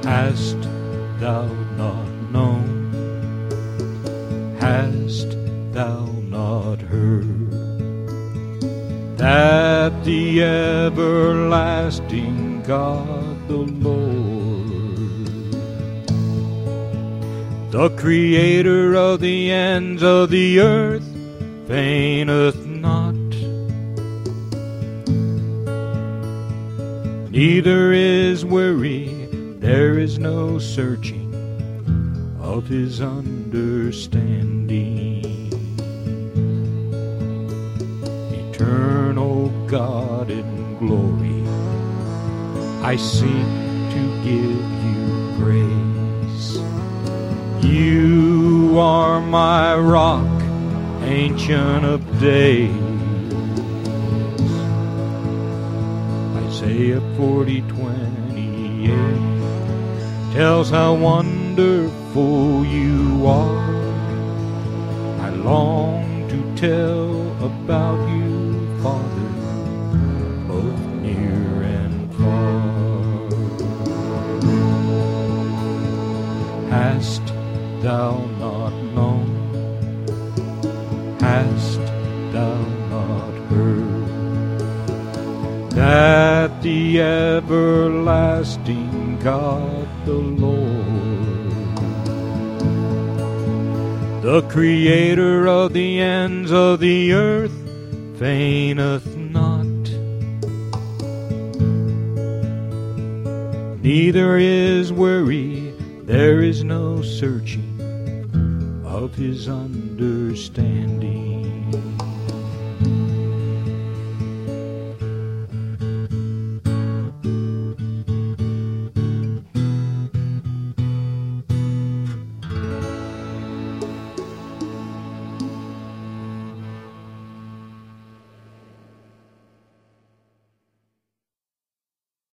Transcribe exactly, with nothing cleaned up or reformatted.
Hast thou not known? Hast thou not heard that the everlasting God, the Lord, the creator of the ends of the earth, fainteth not, neither is weary, there is no searching of his understanding. Eternal God in glory, I seek to give you praise. You are my rock, Ancient of Days. Isaiah forty twenty-eight tells how wonderful you are. I long to tell about you, Father, both near and far. Hast thou not known? Hast thou not heard that the everlasting God, the Lord, the creator of the ends of the earth, fainteth not, neither is weary, there is no searching of his understanding.